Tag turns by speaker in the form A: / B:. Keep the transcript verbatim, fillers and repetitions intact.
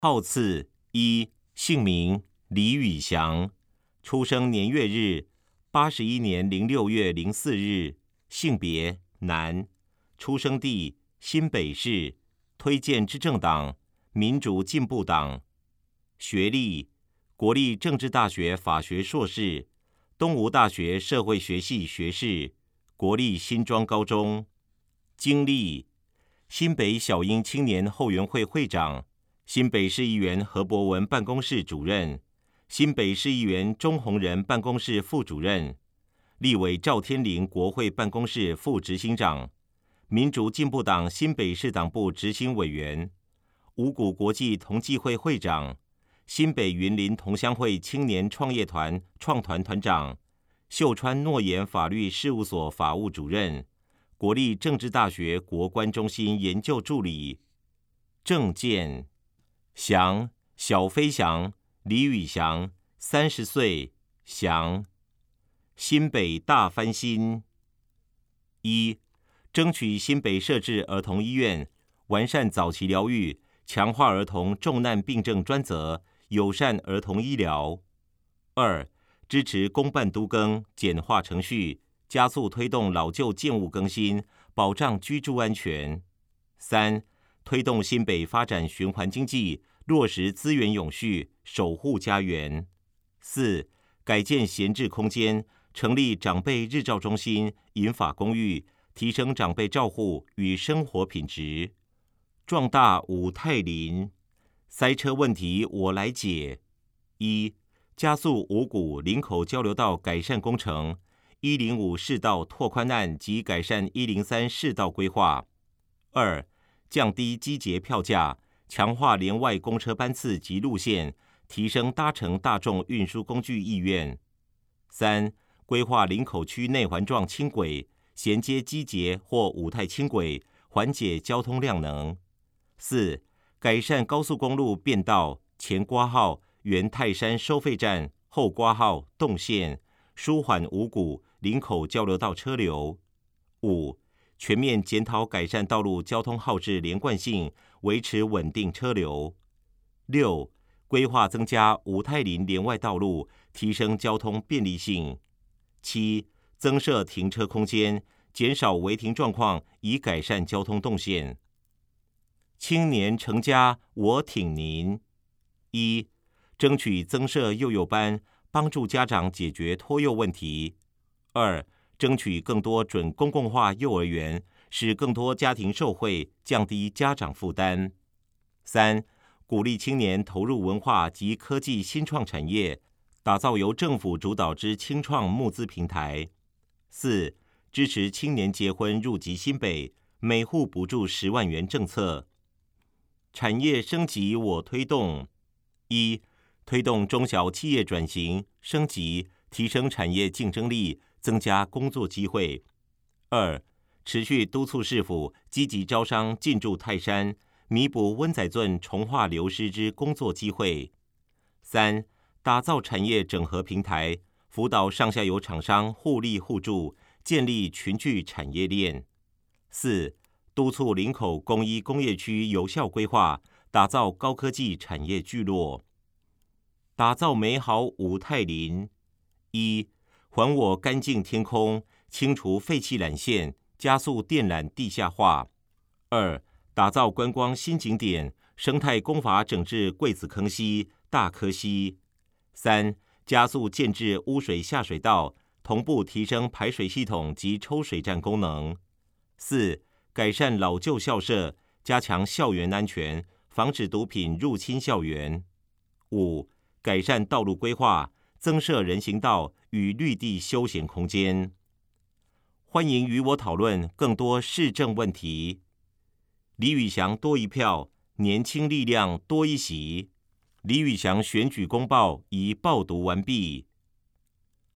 A: 号次一，姓名李宇翔，出生年月日八十一年零六月零四日，性别男，出生地新北市，推荐之政党民主进步党，学历国立政治大学法学硕士，东吴大学社会学系学士，国立新庄高中，经历新北小英青年后援会会长，新北市议员何博文办公室主任，新北市议员钟鸿仁办公室副主任，立委赵天麟国会办公室副执行长，民主进步党新北市党部执行委员，五股国际同济会会长，新北云林同乡会青年创业团创团团长，秀川诺言法律事务所法务主任，国立政治大学国关中心研究助理。政见翔，小飞翔，李宇翔，三十岁，翔。新北大翻新。一、争取新北设置儿童医院，完善早期疗愈，强化儿童重难病症专责，友善儿童医疗。二、支持公办都更，简化程序，加速推动老旧建物更新，保障居住安全。三、推动新北发展循环经济，落实资源永续，守护家园。四、改建闲置空间，成立长辈日照中心、银发公寓，提升长辈照护与生活品质。壮大五泰林。塞车问题我来解。一、加速五股林口交流道改善工程，一零五市道拓宽案及改善一零三市道规划。二、降低机捷票价，强化联外公车班次及路线，提升搭乘大众运输工具意愿。三、规划林口区内环状轻轨，衔接机捷或五泰轻轨，缓解交通量能。四、改善高速公路变道前挂号原泰山收费站后挂号动线，舒缓五股林口交流道车流。五、全面检讨改善道路交通号志连贯性，维持稳定车流。六、规划增加五泰林连外道路，提升交通便利性。七、增设停车空间，减少违停状况，以改善交通动线。青年成家，我挺您。一、争取增设幼幼班，帮助家长解决托幼问题。二、争取更多准公共化幼儿园，使更多家庭受惠，降低家长负担。三、鼓励青年投入文化及科技新创产业，打造由政府主导之青创募资平台。四、支持青年结婚入籍新北，每户补助十万元政策。产业升级我推动。一、推动中小企业转型升级，提升产业竞争力，增加工作机会。二、持续督促市府积极招商进驻泰山，弥补温仔圳重化流失之工作机会。三、打造产业整合平台，辅导上下游厂商互利互助，建立群聚产业链。四、督促林口工一工业区有效规划，打造高科技产业聚落。打造美好五泰林。一、还我干净天空，清除废气缆线，加速电缆地下化。二、打造观光新景点，生态工法整治桂子坑溪、大科溪。三、加速建置污水下水道，同步提升排水系统及抽水站功能。四、改善老旧校舍，加强校园安全，防止毒品入侵校园。五、改善道路规划，增设人行道与绿地休闲空间。欢迎与我讨论更多市政问题。李宇翔多一票，年轻力量多一席。李宇翔选举公报已报读完毕。